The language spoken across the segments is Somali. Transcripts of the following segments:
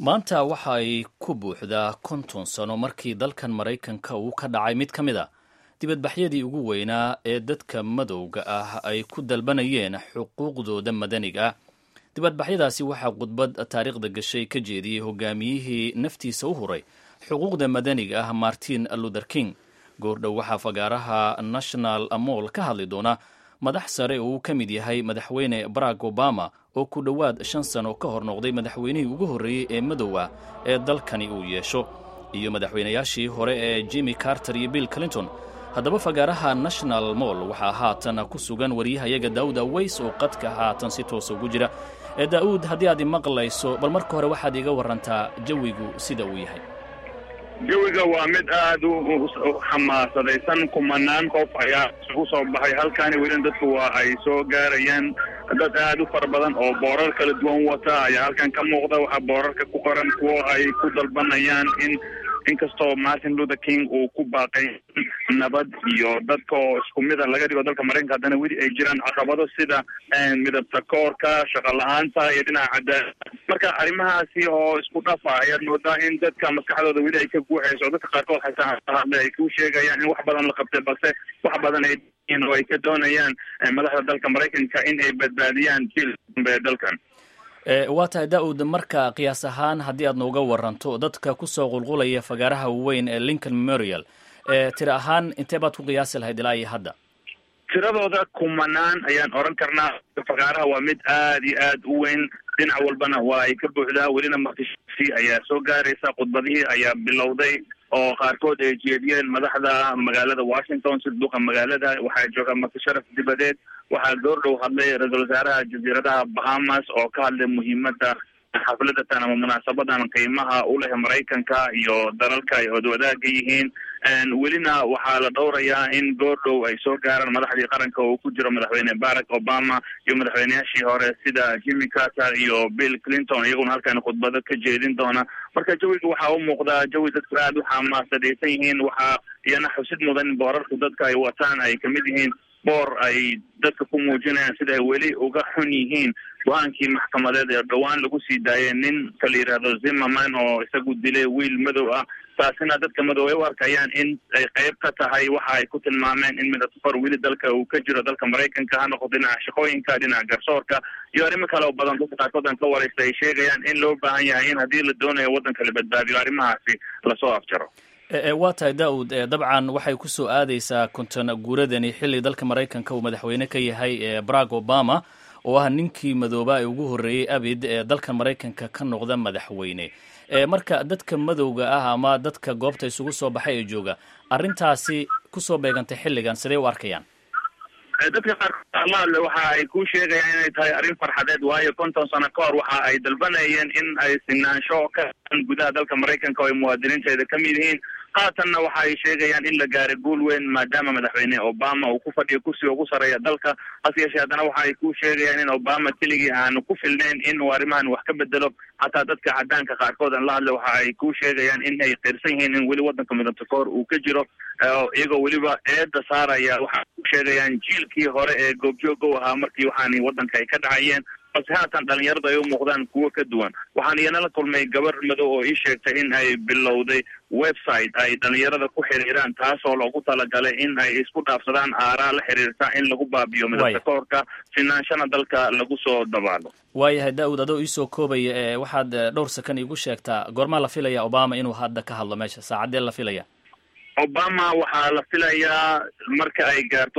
maanta waxa ay ku buuxdaa 50 sano markii dalkan Maraykanka uu ka dhacay mid ka mid ah dibadbaxyadii ugu weynaa ee dadka madowga ah ay ku dalbanayeen xuquuqdooda madaniga ah. dibadbaxyadaasi waxaa khudbad taariikhda gashay ka jeediyey hogaamiyihii naftiisa u huray xuquuqda madaniga ah Martin Luther King. goordhow waxaa fagaaraha National Mall ka hadli doona madax sare oo uu ka mid yahay madaxweyne Barack Obama oo ku dhowaad 5 sano ka hor noqday madaxweynihii ugu horreeyay ee madowga ee dalkani uu yeesho, iyo madaxweynayaashii hore ee Jimmy Carter iyo Bill Clinton. haddaba fagaaraha National Mall waxaa haatan ku sugan wariyahayaga Daawud Aways oo qadka haatan si toos ugu jira. Daawud, haddii aad maqlayso, bal marka hore waxaad iga warantaa jawigu sida uu yahay. jawiga waa mid aad u xamaasadaysan. kumanaan qof ayaa isugu soo baxay halkaani, welina dadku waa ay soo gaarayaan. dad aad u fara badan oo boorar kala duwan wata ayaa halkan ka muuqda. waxaa boorarka ku qoran kuwo ay ku dalbanayaan inkastoo Martin Luther King uu ku baaqay nabad iyo dadka oo isku mid ah laga dhigo dalka Maraykanka, haddana weli ay jiraan caqabado sida midabta koorka, shaqo la'aanta iyo dhinaca cadaalad. marka arrimahaasi oo isku dhafa ayaad moodaa in dadka maskaxdooda weli ay ka guuxayso. dadka qaarkood xitaa ay ku sheegayaan in wax badan la qabtay, balse wax badan ay ka doonayaan madaxda dalka Maraykanka in ay badbaadiyaan jiilka dalkan. waa tahay Daawud, marka qiyaas ahaan haddii aad nooga waranto dadka ku soo qulqulaya fagaaraha weyn ee Lincoln Memorial, tira ahaan intee baad ku qiyaasi lahayd ilaa iyo hadda? tiradooda kumanaan ayaan oran karnaa. fagaaraha waa mid aad iyo aad u weyn, dhinac walbana waa ay ka buuxdaa. welina martishi ayaa soo gaaraysa. khudbadihii ayaa bilowday oo qaarkood ay jeediyeen madaxda magaalada Washington, sidoo magaalada waxaa jooga martisharaf dibadeed. waxaa goordhow hadlay ra-iisul wasaaraha jasiiradaha Bahamas oo ka hadlay muhiimadda xafladatan ama munaasabadan qiimaha u leh Maraykanka iyo dalalka ay wadaaga yihiin. welina waxaa la dhowrayaa in goordhow ay soo gaaraan madaxdii qaranka oo ku jiro madaxweyne Barack Obama iyo madaxweynayaashii hore sida Jimmy Carter iyo Bill Clinton, iyaguna halkan khudbado ka jeedin doona. marka jawiga waxaa u muuqdaa jawi dadku aad u xamaasadaysan yihiin. waxaa iyana xusid mudan in boorarku dadka ay wataan ay kamid yihiin boor ay dadka ku muujinayaan sida ay weli uga xun yihiin go-aankii maxkamadeed ee dhowaan lagu sii daayay nin kala yidhaahdo Zimmerman oo isagu dilay wiil madow ah. taasina dadka madow ay u arkayaan in ay qayb ka tahay waxa ay ku tilmaameen in midabkor weli dalka uu ka jiro dalka Maraykanka, ha noqdo dhinaca shaqooyinka, dhinaca garsoorka iyo arrimo kale oo badan. dadka qaarkood ka waraysta ay sheegayaan in loo baahan yahay in haddii la doonayo waddanka la badbaadiyo arrimahaasi lasoo afjaro. waa tahay Daawud, dabcan waxay ku soo aadaysaa konton guuradani xilli dalka Maraykanka uu madaxweyne ka yahay Barack Obama oo ah ninkii madooba ee ugu horreeyay abid ee dalka Maraykanka ka noqda madaxweyne. marka dadka madowga ah ama dadka goobta isugu soo baxay ee jooga, arrintaasi ku soo beegantay xilligan sidee u arkayaan? dadka qaarkood waxa ay ku sheegayaan inay tahay arrin farxadeed, waayo 50 sano ka hor waxa ay dalbanayeen in ay sinaansho ka gudaha dalka Maraykanka oo ay muwaadiniinteeda ka mid yihiin. haatanna waxa ay sheegayaan in la gaaray guul weyn maadaama madaxweyne Obama uu ku fadhiyo kursiga ugu sareeya dalka. hase yeeshee haddana waxa ay ku sheegayaan in Obama keligii aanu ku filnayn in uu arrimahan wax ka bedelo. hataa dadka cadaanka qaarkood aan la hadlay waxa ay ku sheegayaan in ay qirsan yihiin in weli waddanka midabta koor uu ka jiro, iyagoo weliba eedda saaraya. waxa ku sheegayaan jiilkii hore ee goobjoog u ahaa markii waxaani waddanka ay ka dhacayeen, balse haatan dhalinyarada ay u muuqdaan kuwo ka duwan. waxaan iyana la kulmay gabar madow oo ii sheegtay in ay bilowday website ay dhalinyarada ku xiriiraan, taasoo loogu talagalay in ay isku dhaafsadaan aaraa la xiriirta in lagu baabiyo midabta koorka, finaanshana dalka lagu soo dabaalo. waayahay Daawud, adoo iisoo koobaya, waxaad dhowr sakan iigu sheegtaa goormaa la filaya Obama inuu hadda ka hadlo meesha? saacadee la filaya? Obama waxaa la filayaa marka ay gaarto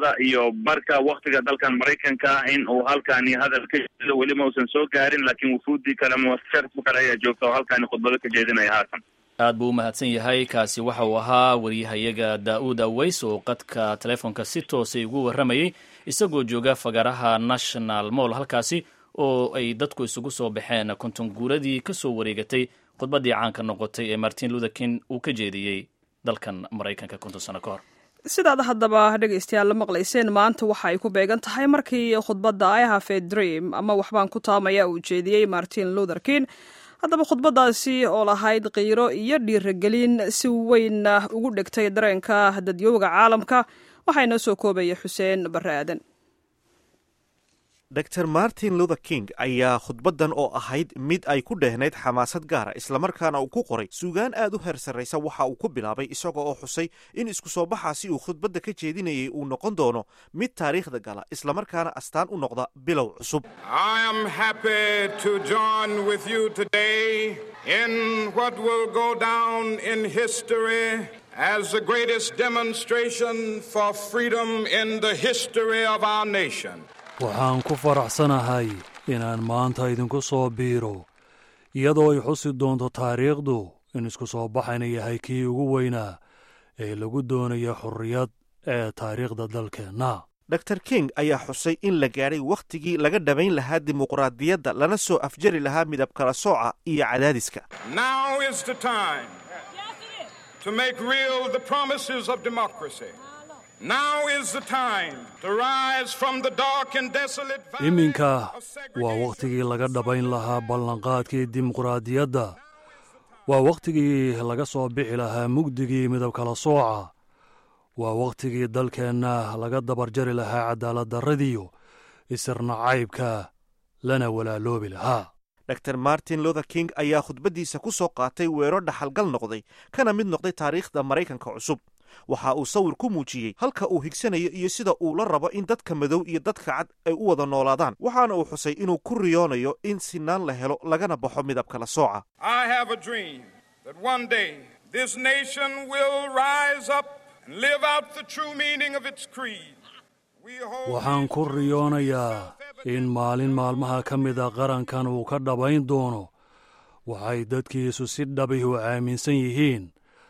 2:15 waqtiga dalkan Maraykanka in uu halkaani hadal ka jeedo. weli ma uusan soo gaarin, laakiin wufuudi kale ama sharaf kale ayaa joogta oo halkaani khudbado ka jeedinaya haatan. aad buu u mahadsan yahay. kaasi waxa uu ahaa wariyahayaga Daawud Aways oo qadka telefoonka si toosay ugu warramayay isagoo jooga fagaaraha National Mall, halkaasi oo ay dadku isugu soo baxeen 50 guuradii ka soo wareegatay khudbadii caanka noqotay ee Martin Luther King uu ka jeediyey dalkan Maraykanka 50 sano ka hor. sidaad haddaba dhegaystayaal la maqlayseen, maanta waxa ay ku beegan tahay markii khudbadda I Have a Dream ama waxbaan ku taamaya uu jeediyey Martin Luther King. haddaba khudbaddaasi oo lahayd qiiro iyo dhiirigelin si weyn ugu dhegtay dareenka dadyooga caalamka waxaa inoo soo koobaya Xuseen Barre Aadan. dr martin luther king ayaa khudbaddan oo ahayd mid ay ku dheehnayd xamaasad gaara islamarkaana uu ku qoray suugaan aad u heer sarraysa waxa uu ku bilaabay isaga oo xusay in isku soo baxaasi uu khudbadda ka jeedinayay uu noqon doono mid taariikhda gala islamarkaana astaan u noqda bilow cusub. I am happy to join with you today in what will go down in history as the greatest demonstration for freedom in the history of our nation. waxaan ku faraxsanahay inaan maanta idinku soo biiro iyadoo ay xusi doonto taariikhdu in isku soo baxayna yahay kii ugu weynaa ee lagu doonayo xorriyad ee taariikhda dalkeenna. dr king ayaa xusay in la gaadhay wakhtigii laga dhabayn lahaa dimuqraadiyadda lana soo afjari lahaa midab kala sooca iyo cadaadiska. Now is the time to make real the promises of democracy. Now is the time to rise from the dark and desolate valley iminka of segregation. waa wakhtigii laga dhabayn lahaa ballanqaadkii dimuqraadiyadda. waa wakhtigii laga soo bixi lahaa mugdigii midab kala sooca. waa wakhtigii dalkeenna laga dabarjari lahaa cadaaladdarradiyo isirnacaybka lana walaaloobi lahaa. dr martin luther king ayaa khudbaddiisa ku soo qaatay weero dhaxalgal noqday kana mid noqday taariikhda maraykanka cusub. waxa uu sawir ku muujiyey halka uu higsanayo iyo sida uu la rabo in dadka madow iyo dadka cad ay u wada noolaadaan, waxaana uu xusay inuu ku riyoonayo in sinaan la helo lagana baxo midab kala sooca. I have a dream that one day this nation will rise up and live out the true meaning of its creed. waxaan ku riyoonayaa in maalin maalmaha ka mida qarankan uu ka dhabayn doono waxay dadkiisu si dhabihi u aaminsan yihiin,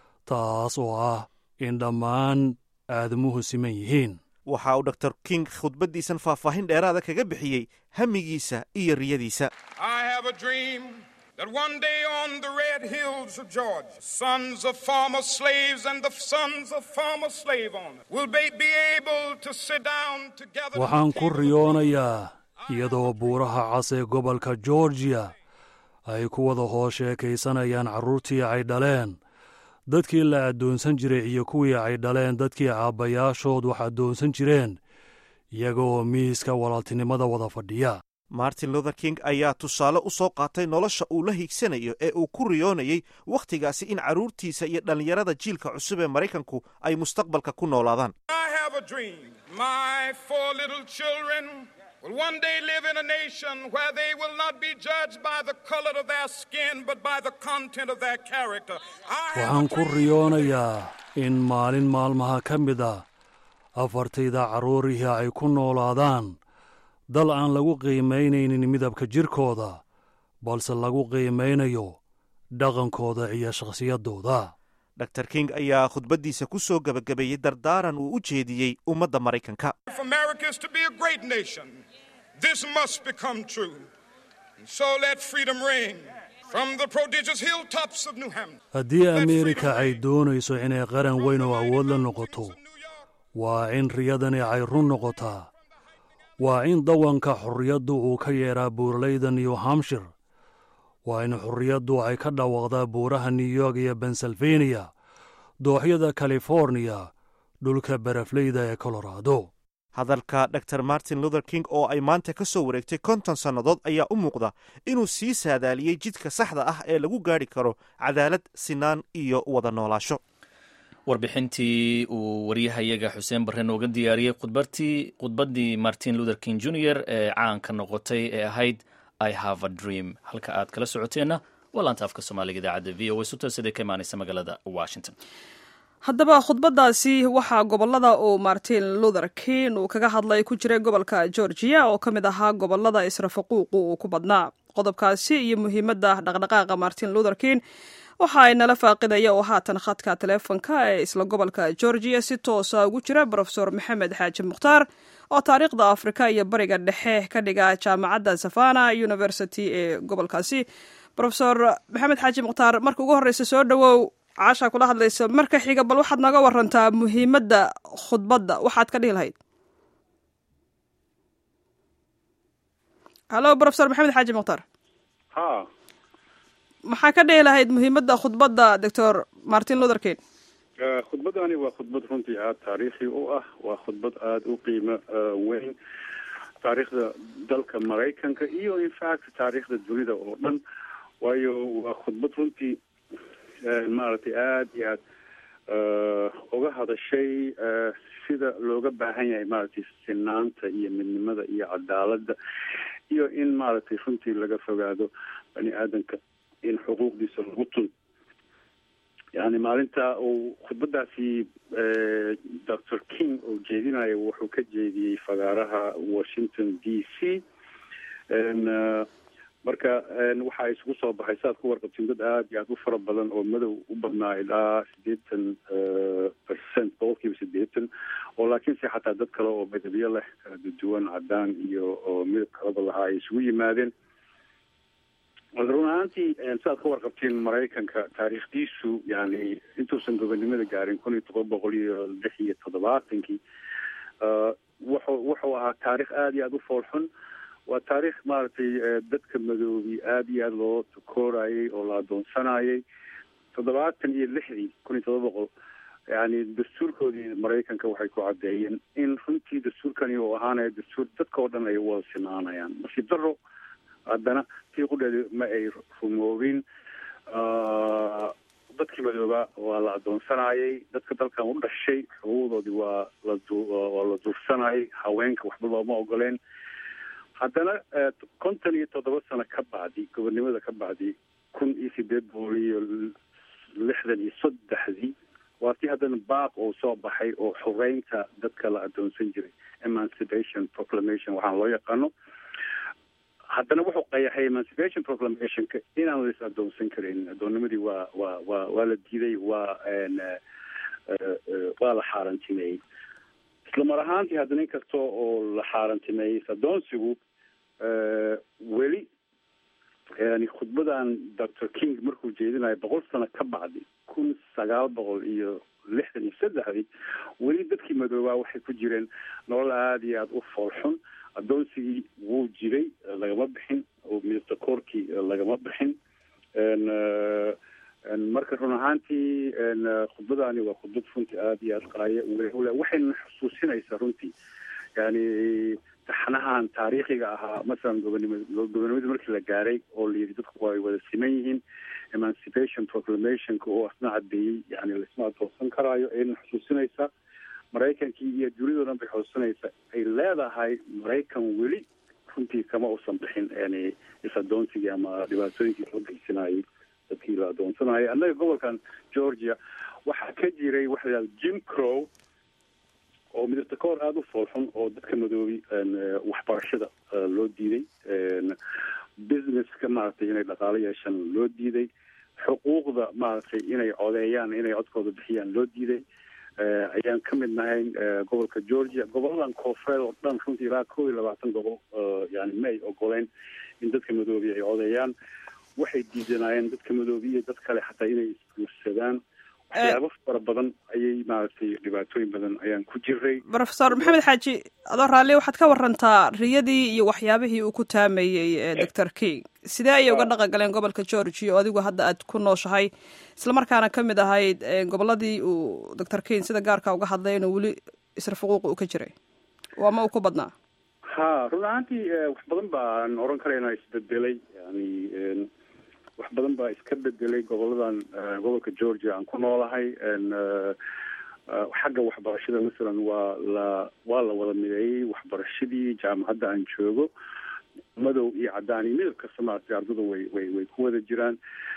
taas oo ah in dhammaan aadamuhu siman yihiin. waxa uu dr king khudbaddiisan faahfaahin dheeraada kaga bixiyey hamigiisa iyo riyadiisa. I have a dream that one day on the red hills of Georgia, sons of former slaves and the sons of former slave owners will be able to sit down together. waxaan ku riyoonayaa iyadoo buuraha cas ee gobolka georgiya ay ku wada hoos sheekaysanayaan carruurtii ay dhaleen dadkii la addoonsan jiray iyo kuwii ay dhaleen dadkii aabbayaashood wax addoonsan jireen iyagoo miiska walaaltinimada wada fadhiya. martin luther king ayaa tusaale u soo qaatay nolosha uu la hiigsanayo ee uu ku riyoonayey wakhtigaasi in carruurtiisa iyo dhallinyarada jiilka cusub ee maraykanku ay mustaqbalka ku noolaadaan. I have a dream. My 4 little children will one day live in a nation where they will not be judged by the color of their skin but by the content of their character. waxaan ku riyoonayaa in maalin maalmaha ka mid a afartayda carruurihii ay ku noolaadaan dal aan lagu qiimaynaynin midabka jirkooda balse lagu qiimaynayo dhaqankooda iyo shakhsiyaddooda. dr king ayaa khudbaddiisa ku soo gebagabeeyey dardaaran uu u jeediyey ummadda maraykanka. If America is to be a great nation, this must become true. And so let freedom ring from the prodigious hilltops of New Hampshire. haddii ameerika ay doonayso inay qaran weyn oo awood la noqoto, waa in riyadani ay run noqotaa. waa in dawanka xorriyaddu uu ka yeedhaa buuralayda new hampshire. waa in xorriyaddu ay ka dhawaaqdaa buuraha new york iyo pennsylvania, dooxyada californiya, dhulka barafleyda ee colorado. hadalka dr martin luther king oo ay maanta ka soo wareegtay 50 sannadood ayaa u muuqda inuu sii saadaaliyey jidka saxda ah ee lagu gaadhi karo cadaalad, sinaan iyo wada noolaasho. warbixintii uu waryahayaga xuseen barre nooga diyaariyey khudbaddii martin luther king jr ee caanka noqotay ee ahayd I have a dream. halka aad kala socoteenna waa laanta afka soomaaliga idaacadda v o a sutosida ka imaanaysa magaalada washington. haddaba khudbaddaasi waxaa gobollada uu martin luther king uu kaga hadlay ku jiray gobolka georgiya oo ka mid ahaa gobollada israfaquuqu uu ku badnaa. qodobkaasi iyo muhiimadda dhaqdhaqaaqa martin luther king waxa ay nala faaqidaya oo haatan khadka taleefonka ee isla gobolka georgiya si toosa ugu jira brofesor maxamed xaaji mukhtaar oo taariikhda afrika iyo bariga dhexe ka dhiga jaamacadda savana university ee gobolkaasi. brofesor maxamed xaaji mukhtaar, marka ugu horreysa soo dhowow, caashaa kula hadlaysa. marka xiga bal waxaad nooga warantaa muhiimadda khudbadda, waxaad ka dhihi lahayd. halo brofesor maxamed xaaji mukhtaar. maxaa ka dhihi lahayd muhiimadda khudbadda doctor martin luther king? khudbaddani waa khudbad runtii aada taariikhi u ah, waa khudbad aada u qiimo weyn. taariikhda dalka maraykanka iyo infact taariikhda dunida oo dhan, waayo waa khudbad runtii maaragtay aada iyo aad uga hadashay sida looga baahan yahay maaragtay sinaanta iyo midnimada iyo cadaaladda, iyo in maaragtay runtii laga fogaado bani aadanka in xuquuqdiisa lagu tun. yani maalinta uu khudbadaasi dr king uu jeedinayo wuxuu ka jeediyey fagaaraha washington d c marka waxaa isugu soo baxay saad ku warqabtiin dad aada iyo aada u fara badan oo madow u badnaa ilaa 80% boqolkiiba 80, oo laakiinse xataa dad kale oo midabyo leh kala duwan cadaan iyo oo midab kalaba lahaa ay isugu yimaadeen. run ahaantii saad ka warqabtiin maraykanka taariikhdiisu yani intuusan gobonimada gaarin 1776 wuxuu ahaa taarikh aada iyo aada u foolxun. waa taariikh maaragtay dadka madoobi aada iyo aada loo takoorayay oo la adoonsanayay. 1776 yani dastuurkoodii maraykanka waxay ku caddeeyeen in runtii dastuurkani uu ahaanayo dastuur dadka oo dhan ay wada sinaanayaan. nasiib daro haddana tii qudheeda ma ay rumoobin. dadkii madooba waa la adoonsanayay, dadka dalkan u dhashay xuquuqdoodii waa la duursanayay, haweenka waxba looma ogoleen. haddana 57 sano ka bacdi, gobonnimada ka bacdi 1863 waa tii haddana baaq oo soo baxay oo xureynta dadka la adoonsan jiray, emancipation proclamation waxaan loo yaqaano. haddana wuxuu qayaxay emancipation proclamationka inaan la is adoonsan karin. adoonnimadii waa la diiday, waa la xaarantimeeyey. isla mar ahaantii haddana in kasta oo la xaarantimeeyey adoonsigu weli yani khudbadan dr king markuu jeedinayo 100 sano ka bacdi 1963 weli dadkii madoobaa waxay ku jireen nolol aada iyo aada u foolxun. adoonsigii wuu jiray, lagama bixin, oo midabta koorkii lagama bixin. marka run ahaantii khudbadaani waa khudbad runtii aada iyo aada qaaya waxayna xusuusinaysaa runtii yani taxnahan taariikhiga ahaa. masalan gobonimada markii la gaaray oo la yidhi dadku ay wada siman yihiin, emancipation proclamationka oo asna caddeeyey yani laisma adoonsan karaayo, ayna xusuusinaysaa. maraykankii iyo dunidao dhan bay xusuusinaysaa ay leedahay maraykan weli runtii kama usan bixin yani is-adoonsigii ama dhibaatooyinkii loo geysanayay dadkii la adoonsanayay. annaga gobolkan georgia waxaa ka jiray waxa la yidhahda jim crow oo midabta koor aada u foolxun, oo dadka madoobi waxbarashada loo diiday, businesska maaragtay inay dhaqaalo yeeshaan loo diiday, xuquuqda maaragtay inay codeeyaan, inay codkooda bixiyaan loo diiday. ayaan ka mid nahay gobolka georgia. goboladan koonfureed oo dhan runtii ilaa 21 gobol yani ma ay ogoleen in dadka madoobi ay codeeyaan. waxay diidanayeen dadka madoobi iyo dad kale xataa inay isguursadaan. waxyaabo fara badan ayay maaragtay dhibaatooyin badan ayaan ku jiray. professor maxamed xaaji adoo raalli waxaad ka warantaa riyadii iyo waxyaabihii uu ku taameeyey dr king sidee ayay uga dhaqan galeen gobolka georgia oo adigu hadda aad ku nooshahay, islamarkaana ka mid ahayd goboladii uu dr king sida gaarka uga hadlay inuu weli isra fuquuqa uu ka jiray, waa ma uu ku badnaa? run ahaantii wax badan baan oran karaynaa isbedelay. yani wax badan baa iska bedelay goboladan gobolka georgia aan ku noolahay. xagga waxbarashada masalan waa la wada mideeyey waxbarashadii. jaamacadda aan joogo madow iyo cadaan iyo midab kasta maaragtay ardada way ku wada jiraan.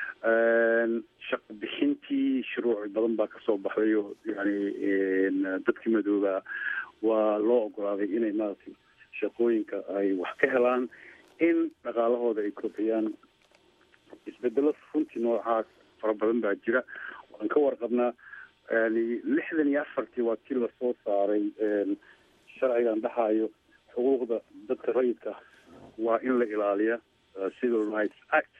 shaqo bixintii shuruuc badan baa kasoo baxday oo yani dadkii madooba waa loo ogolaaday inay maaragtay shaqooyinka ay wax ka helaan, in dhaqaalahooda ay kordhiyaan. isbedelo runtii noocaas fara badan baa jira. waan ka warqabnaa yani 64 waa tii lasoo saaray sharcigan dhahayo xuquuqda dadka rayidka waa in la ilaaliya, civil rights act.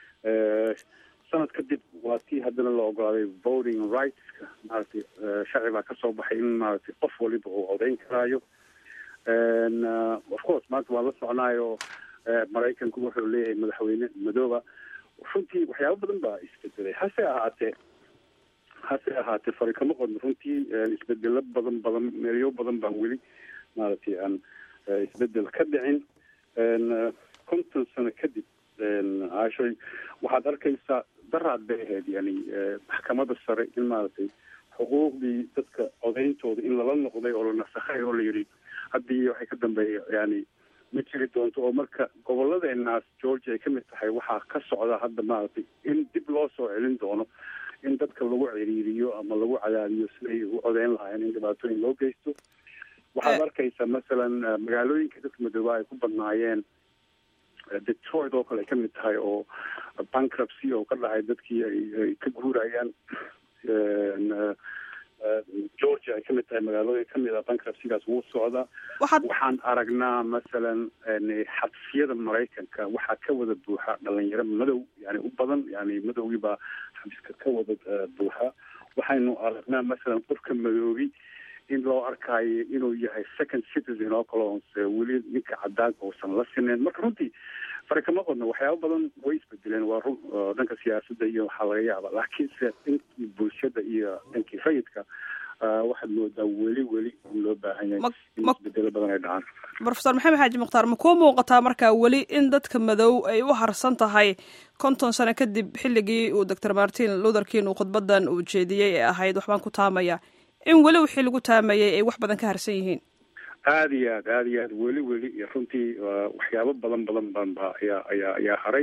sanad kadib waa tii haddana la ogolaaday voting rightska. maaragtay sharci baa kasoo baxay in maaragtay qof waliba uu codeyn karaayo. of course maanta waan la soconaayo maraykanku wuxuu leeyahay madaxweyne madooba. runtii waxyaabo badan baa isbedelay. hase ahaatee fari kama qodno runtii isbedelo badan meelyo badan baan weli maaragtay aan isbedel ka dhicin 50 sano kadib caashoy waxaad arkaysaa daraad bay ahayd yani maxkamadda sare in maaragtay xuquuqdii dadka codayntooda in lala noqday oo la nasakhay oo la yidhi haddii waxay ka dambeeya yani ma jiri doonto oo marka gobolladeenaas georgia ay ka mid tahay waxaa ka socda hadda maaragtay in dib loo soo celin doono in dadka lagu ciriiriyo ama lagu cadaadiyo siday u codeyn lahaayeen in dhibaatooyin loo geysto waxaad arkaysaa masalan magaalooyinka dadka madooba ay ku badnaayeen detroit oo kale ay ka mid tahay oo bankruptcy oo ka dhacay dadkii ay ka guurayaan georgia ay ka mid tahay magaalooyin ka mid a bankruptcygaas wuu socda waxaan aragnaa masalan xabsiyada maraykanka waxaa ka wada buuxa dhalinyaro madow yani u badan yani madowgii baa xabiska ka wada buuxa waxaynu aragnaa masalan qofka madoobi in loo arkaayo inuu yahay second citizen oo kale oonse weli ninka cadaanka uusan la sineen marka runtii fare kama qodno waxyaaba badan way isbedeleen waa run dhanka siyaasadda iyo waxaa laga yaaba laakiinse dhankii bulshada iyo dhankii rayidka waxaad moodaa weli loo baahan yahay in isbedelo badan ay dhacaan professor maxamed xaaji mukhtaar ma kuu muuqataa markaa weli in dadka madow ay u harsan tahay 50 sano kadib xilligii uu doctor martin luther king uu khudbadan uu jeediyey ee ahayd waxbaan ku taamaya in weli wixii lagu taamayay ay wax badan ka harsan yihiin aada iyo aad weli iyo runtii waxyaabo badan ba ayaa haray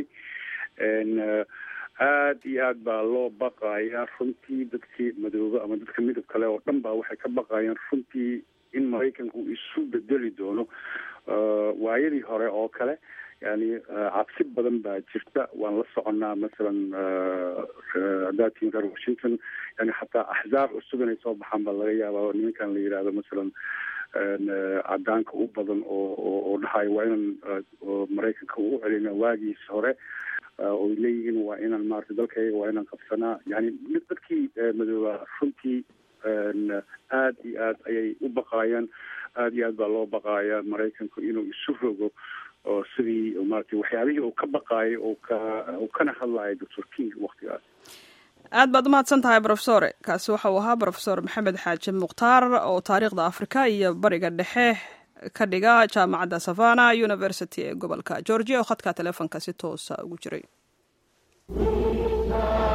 aad iyo aad baa loo baqaya runtii dadkii madoobe ama dadka midab kale oo dhan baa waxay ka baqayaan runtii in maraykanku isu bedeli doono waayadii hore oo kale yani cabsi badan baa jirta waan la soconnaa masalan hadaatiin reer washington yani xataa axzaab cusub inay soo baxaan baa laga yaabaa nimankan la yidhaahdo masalan cadaanka u badan oo dhahayo waa inaan maraykanka ugu celina waagiis hore oy leeyihiin waa inaan maarata dalkayga waa inaan qabsanaa yani dadkii madooba runtii aad iyo aad ayay u baqaayaan aad iyo aad baa loo baqaaya maraykanku inuu isu rogo oo sidii maarata waxyaabihii uu ka baqaayay uu kana hadlayo doctor king waktigaas aad baad umahadsan tahay professore kaasi waxa uu ahaa professor maxamed xaaji mukhtaar oo taariikhda africa iyo bariga dhexe ka dhiga jaamacadda savana university ee gobolka georgia oo khadka teleefonka si toosa ugu jiray